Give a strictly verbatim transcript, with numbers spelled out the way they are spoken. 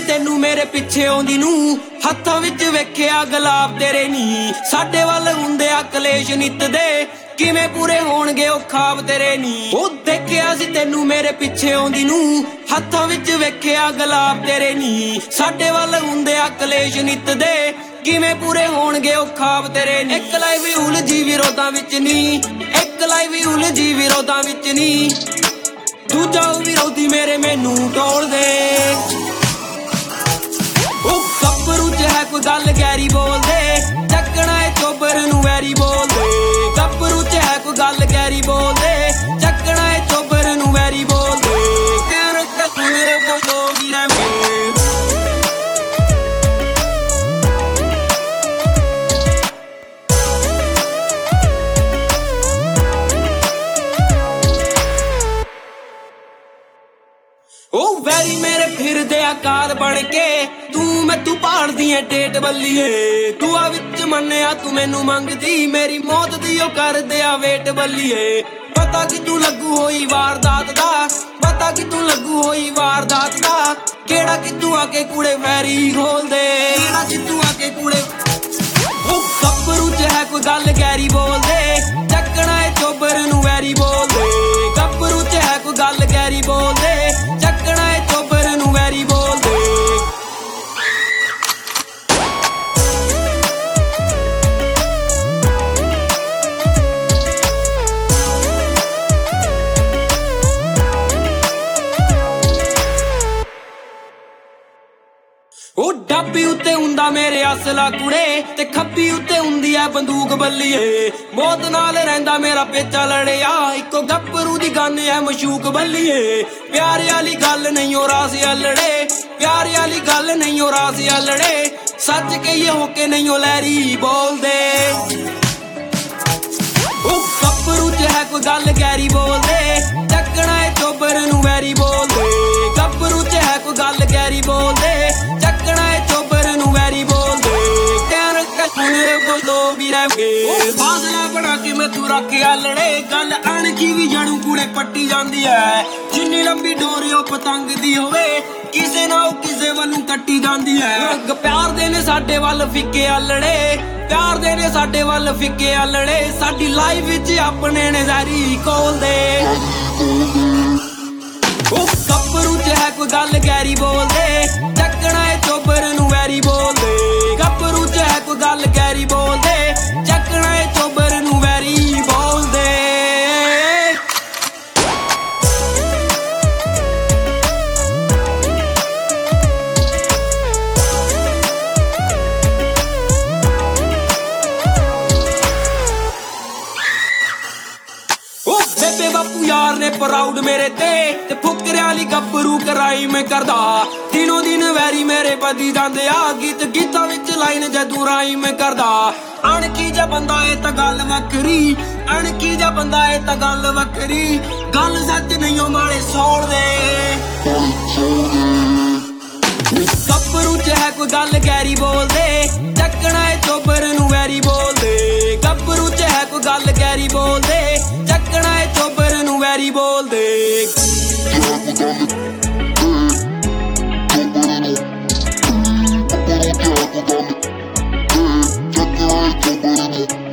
ਤੈਨੂੰ ਮੇਰੇ ਪਿੱਛੇ ਆਉਂਦੀ ਨੂੰ, ਹੱਥਾਂ ਵਿੱਚ ਵੇਖਿਆ ਗੁਲਾਬ ਤੇਰੇ ਨੀ। ਸਾਡੇ ਵੱਲ ਹੁੰਦੇ ਆ ਕਲੇਸ਼ ਨਿੱਤ ਦੇ, ਕਿਵੇਂ ਪੂਰੇ ਹੋਣਗੇ ਉਹ ਖਾਬ ਤੇਰੇ ਨੀ। ਉਹ ਦੇਖਿਆ ਸੀ ਤੈਨੂੰ ਮੇਰੇ ਪਿੱਛੇ ਆਉਂਦੀ ਨੂੰ, ਹੱਥਾਂ ਵਿੱਚ ਵੇਖਿਆ ਗੁਲਾਬ ਤੇਰੇ ਨੀ। ਸਾਡੇ ਵੱਲ ਹੁੰਦੇ ਆ ਕਲੇਸ਼ ਨਿੱਤ ਦੇ, ਕਿਵੇਂ ਪੂਰੇ ਹੋਣਗੇ ਉਹ ਖਾਬ ਤੇਰੇ ਨੀ। ਇੱਕ ਲਾਈ ਵੀ ਉਲਝੀ ਵਿਰੋਧਾਂ ਵਿੱਚ ਨੀ, ਇੱਕ ਲਾਈ ਵੀ ਉਲਝੀ ਵਿਰੋਧਾਂ ਵਿੱਚ ਨੀ। ਦੂਜਾ ਉਹ ਵਿਰੋਧੀ ਮੇਰੇ ਮੈਨੂੰ ਟੋਲਦੇ। ਉਹ ਗੱਭਰੂ ਚ ਹੈ ਕੋਈ ਗੱਲ ਗੈਰੀ ਬੋਲਦੇ, ਚੱਕਣਾ ਏ ਚੋਬਰ ਨੂੰ ਵੈਰੀ ਬੋਲਦੇ। ਗੱਭਰੂ ਚ ਹੈ ਕੋਈ ਗੱਲ ਗੈਰੀ ਬੋਲਦੇ, ਚੱਕਣਾ ਏ ਚੋਬਰ ਨੂੰ ਵੈਰੀ ਬੋਲਦੇ। ਕਹਿਣ ਤੱਕ ਮੇਰੇ ਕੋਲ ਵੀ ਰਹਿ ਉਹ ਵੈਰੀ ਮੇਰੇ ਫਿਰਦੇ ਆਕਾਰ ਬਣ ਕੇ, ਤੂੰ ਮੈਥੋਂ ਭਾਲਦੀ ਏ ਟੇਟ ਬੱਲੀਏ। ਦੁਆ ਵਿੱਚ ਮੰਨਿਆ ਤੂੰ ਮੈਨੂੰ ਮੰਗਦੀ, ਮੇਰੀ ਮੌਤ ਦੀ ਉਹ ਕਰਦੇ ਆ ਵੇਟ ਬੱਲੀਏ। ਪਤਾ ਕਿ ਤੂੰ ਲੱਗੂ ਹੋਈ ਵਾਰਦਾਤ ਦਾ, ਪਤਾ ਕਿ ਤੂੰ ਲੱਗੂ ਹੋਈ ਵਾਰਦਾਤ ਦਾ। ਕਿਹੜਾ ਕਿ ਤੂੰ ਆ ਕੇ ਕੂੜੇ ਵੈਰੀ ਖੋਲਦੇ, ਕਿਹੜਾ ਕਿ ਤੂੰ ਆ ਕੇ ਕੂੜੇ। ਉਹ ਗੱਭਰੂ ਚ ਹੈ ਕੋਈ ਗੱਲ ਗੈਰੀ ਬੋਲਦੇ, ਚੱਕਣਾ ਏ ਚੋਬਰ ਨੂੰ ਵੈਰੀ ਬੋਲਦੇ। ਗੱਭਰੂ ਚ ਹੈ ਕੋਈ ਗੱਲ ਗੈਰੀ ਬੋਲਦੇ, ਚੱਕਣਾ ਏ ਚੋਬਰ ਨੂੰ ਵੈਰੀ ਬੋਲਦੇ। ਉਹ ਡੱਬੀ ਉੱਤੇ ਹੁੰਦਾ ਮੇਰੇ ਅਸਲਾ ਕੁੜੇ, ਤੇ ਖੱਬੀ ਉੱਤੇ ਹੁੰਦੀ ਐ ਬੰਦੂਕ ਬੱਲੀਏ। ਮੌਤ ਨਾਲ ਰਹਿੰਦਾ ਮੇਰਾ ਪੇਚਾ ਲੜਿਆ, ਇੱਕੋ ਗੱਭਰੂ ਦੀ ਗੰਨ ਐ ਮਸ਼ੂਕ ਬੱਲੀਏ। ਪਿਆਰ ਵਾਲੀ ਗੱਲ ਨਹੀਂ ਉਹ ਰਾਸ ਅਲੜੇ, ਪਿਆਰ ਵਾਲੀ ਗੱਲ ਨਹੀਂ ਉਹ ਰਾਸ ਅਲੜੇ। ਸੱਚ ਕਹੀਏ ਹੋ ਕੇ ਨਹੀਂ ਉਹ ਲਹਿਰੀ ਬੋਲਦੇ। ਉਹ ਗੱਭਰੂ ਚ ਹੈ ਕੋਈ ਗੱਲ ਗੈਰੀ ਬੋਲਦੇ, ਚੱਕਣਾ ਏ ਚੋਬਰ ਨੂੰ ਵੈਰੀ ਬੋਲਦੇ। ਗੱਭਰੂ ਚ ਹੈ ਕੋਈ ਗੱਲ ਗੈਰੀ ਬੋਲਦੇ, ਚੱਕਣਾ ਏ ਚੋਬਰ ਨੂੰ ਵੈਰੀ ਬੋਲਦੇ। ਕਹਿਣ ਤੱਕ ਮੇਰੇ ਕੋਲ ਵੀ ਰਹਿ ਗਏ। ਫਾਸਲਾ ਬਣਾ ਕੇ ਮੈਂ ਤੂੰ ਰੱਖ ਆਲੜੇ, ਗੱਲ ਅਣਖੀ ਵੀ ਜੜੂ ਕੂੜੇ ਪੱਟੀ ਜਾਂਦੀ ਐ। ਜਿੰਨੀ ਲੰਬੀ ਡੋਰੀ ਉਹ ਪਤੰਗ ਦੀ ਹੋਵੇ, ਕਿਸੇ ਨਾ ਉਹ ਕਿਸੇ ਵੱਲੋਂ ਕੱਟੀ ਜਾਂਦੀ ਐ। ਰੰਗ ਪਿਆਰ ਦੇ ਨੇ ਸਾਡੇ ਵੱਲ ਫਿੱਕੇ ਆਲੜੇ, ਪਿਆਰ ਦੇ ਨੇ ਸਾਡੇ ਵੱਲ ਫਿੱਕੇ ਆਲੜੇ। ਸਾਡੀ ਲਾਈਫ ਵਿੱਚ ਆਪਣੇ ਨੇ ਜ਼ਹਿਰੀ ਘੋਲਦੇ। ਉਹ ਗੱਭਰੂ ਚ ਹੈ ਕੋਈ ਗੱਲ ਗੈਰੀ ਬੋਲਦੇ, ਚੱਕਣਾ ਏ ਚੋਬਰ ਨੂੰ ਵੈਰੀ ਬੋਲਦੇ। ਗੱਭਰੂ ਚ ਹੈ ਕੋਈ ਗੱਲ ਗੈਰੀ ਬੋਲਦੇ, ਚੱਕਣਾ ਏ ਚੋਬਰ ਨੂੰ ਵੈਰੀ ਬੋਲਦੇ। ਬੇਬੇ ਬਾਪੂ ਯਾਰ ਨੇ ਪ੍ਰਾਊਡ ਮੇਰੇ ਤੇ, ਤੇ ਫੁਕਰਿਆਂ ਵਾਲੀ ਗੱਭਰੂ ਕਰਾਈ ਮੈਂ ਕਰਦਾ। ਦਿਨੋਂ ਦਿਨ ਵੈਰੀ ਮੇਰੇ ਵਧੀ ਜਾਂਦੇ ਆ, ਗੀਤ ਗੀਤਾਂ ਵਿੱਚ ਲਾਈਨ ਜਦੂ ਰਾਈ ਮੈਂ ਕਰਦਾ। ਅਣਖੀ ਜਿਹਾ ਬੰਦਾ ਏ ਤਾਂ ਗੱਲ ਵੱਖਰੀ, ਅਣਖੀ ਜਿਹਾ ਬੰਦਾ ਏ ਤਾਂ ਗੱਲ ਵੱਖਰੀ। ਗੱਲ ਸੱਚ ਨਹੀਂ ਉਹ ਮਾਲੇ ਸੋੜਦੇ। ਗੱਭਰੂ ਚ ਹੈ ਕੋਈ ਗੱਲ ਗੈਰੀ ਬੋਲਦੇ, ਚੱਕਣਾ ਏ ਚੋਬਰ ਨੂੰ ਵੈਰੀ ਬੋਲਦੇ। ਗੱਭਰੂ ਚ ਹੈ ਕੋਈ ਗੱਲ ਗੈਰੀ ਬੋਲਦੇ, ਚੱਕਣਾ ਏ ਚੋਬਰ ਨੂੰ ਵੈਰੀ ਬੋਲਦੇ। ਚੱਕਣਾ ਏ ਚੋਬਰ ਨੂੰ